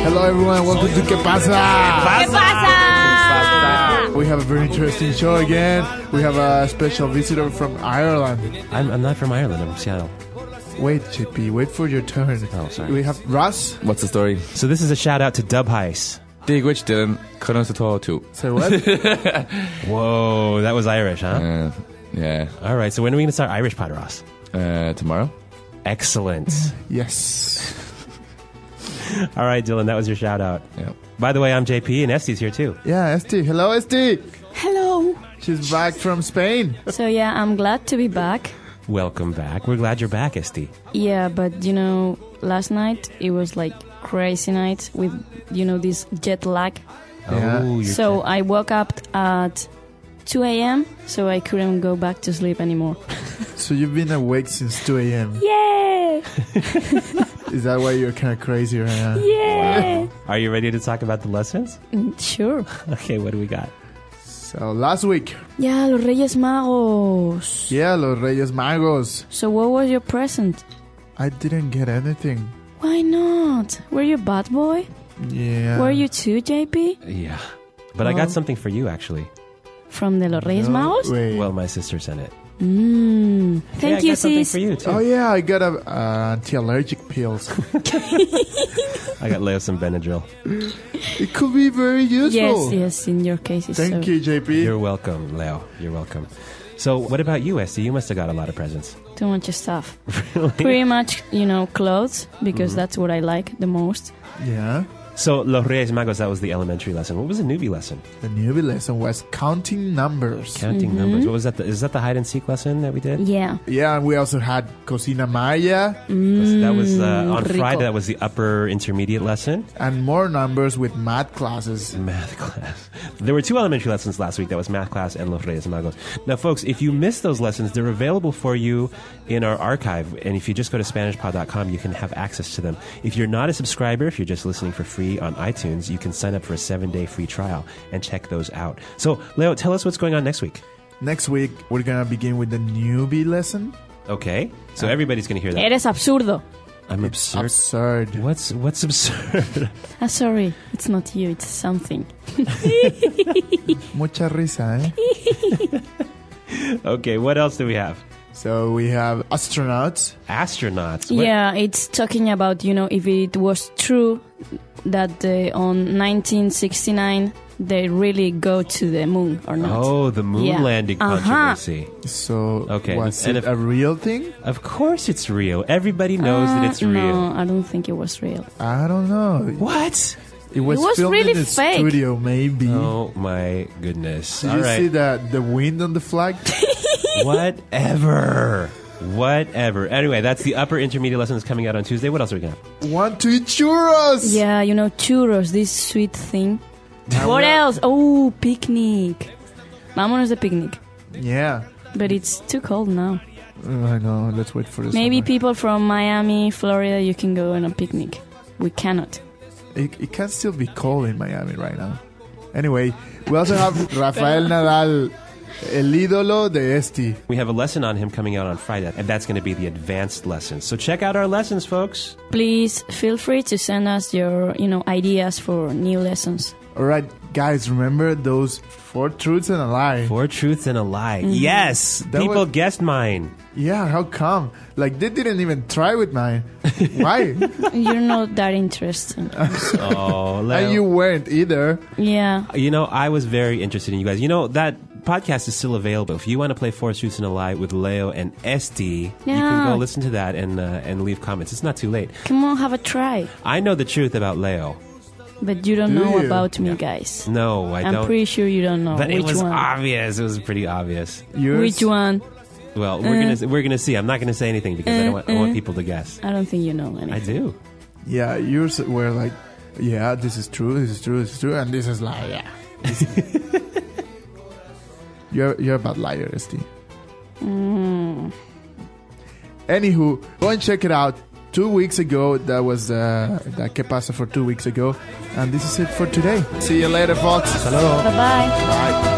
Hello, everyone. Welcome to ¿Qué pasa? ¿Qué pasa? We have a very interesting show again. We have a special visitor from Ireland. I'm not from Ireland. I'm from Seattle. Wait, JP. Wait for your turn. Oh, sorry. We have Russ. What's the story? So this is a shout out to Dub Heis. Dig which Dylan couldn't too. Say what? Whoa, that was Irish, huh? Yeah. All right. So when are we going to start Irish Pod, Ross? Tomorrow. Excellent. Yes. All right, Dylan, that was your shout out. Yeah. By the way, I'm JP and Este's here too. Yeah, Esti. Hello, Esti. Hello. She's back from Spain. So yeah, I'm glad to be back. Welcome back. We're glad you're back, Este. Yeah, but you know, last night it was like crazy night with, you know, this jet lag. Yeah. Oh, So I woke up at 2 a.m. so I couldn't go back to sleep anymore. So you've been awake since 2 a.m. Yeah! Is that why you're kind of crazy right now? Yeah! Are you ready to talk about the lessons? Sure. Okay, what do we got? So last week, Yeah, los Reyes Magos. yeah, Los Reyes Magos. So what was your present? I didn't get anything. Why not? Were you a bad boy? Yeah. Were you too, JP? Yeah. But I got something for you, actually. From the Los Reyes Magos? Wait. Well, my sister sent it. Thank I you, got something sis. for you, too. Oh yeah, I got anti-allergic pills. I got Leo some Benadryl. It could be very useful. Yes, in your case. It's Thank you, JP. You're welcome, Leo. You're welcome. So what about you, Este? You must have got a lot of presents. Too much stuff. Pretty much, you know, clothes, because that's what I like the most. Yeah. So Los Reyes Magos, that was the elementary lesson. What was the newbie lesson? The newbie lesson was counting numbers. Counting numbers. What was that? Is that the hide and seek lesson that we did? Yeah. Yeah, and we also had Cocina Maya That was on rico. Friday. That was the upper intermediate lesson. and more numbers with math classes. Math class. There were 2 elementary lessons last week. That was math class and Los Reyes Magos. Now, folks, if you missed those lessons, they're available for you in our archive. And if you just go to SpanishPod.com, you can have access to them. If you're not a subscriber, if you're just listening for free on iTunes, you can sign up for a 7-day free trial and check those out. So, Leo, tell us what's going on next week. Next week, we're going to begin with the newbie lesson. Okay? So everybody's going to hear that. Eres absurdo. I'm absurd. Absurd. What's absurd? Sorry, it's not you, it's something. Mucha risa, eh? Okay, what else do we have? So we have astronauts. Astronauts. What- Yeah, it's talking about, you know, if it was true that on 1969 they really go to the moon or not. Oh, the moon Yeah. landing controversy. So Okay, was and it if- a real thing? Of course it's real. Everybody knows that it's real. No, I don't think it was real. I don't know. What? It was filmed really in the fake. studio, maybe. Oh my goodness. Did All you see right. the wind on the flag? Whatever. Anyway, that's the upper intermediate lessons coming out on Tuesday. What else are we going to have? Want to eat churros? Yeah, you know, churros, this sweet thing. What else? Oh, picnic. Vámonos de picnic. Yeah. But it's too cold now. I know. Let's wait for the Maybe summer. people from Miami, Florida, you can go on a picnic. We cannot. It can still be cold in Miami right now. Anyway, we also have Rafael Nadal, el ídolo de Esti. We have a lesson on him coming out on Friday, and that's going to be the advanced lesson. So check out our lessons, folks. Please feel free to send us your, you know, ideas for new lessons. All right, guys, remember those 4 truths and a lie? 4 truths and a lie. Yes! That People was- guessed mine. Yeah, how come? Like, they didn't even try with mine. Why? You're not that interesting. Oh, Leo. And you weren't either. Yeah. You know, I was very interested in you guys. You know, that podcast is still available. If you want to play 4 Truths and a Lie with Leo and Esti, you can Yeah. go listen to that and leave comments. It's not too late. Come on, have a try. I know the truth about Leo. But you don't Do know you? about me, guys. No, I I'm don't. pretty sure you don't know. But it Which was one? obvious. It was pretty obvious. Yours? Which one? Well, we're gonna see. I'm not gonna say anything because I want people to guess. I don't think you know anything. I do. Yeah, yours were like, yeah, this is true, this is true, this is true, and this is lie. Yeah. You're a bad liar, Esti. Anywho, go and check it out. 2 weeks ago, that was the Que Pasa for 2 weeks ago. And this is it for today. See you later, folks. Hello. Bye-bye. Bye.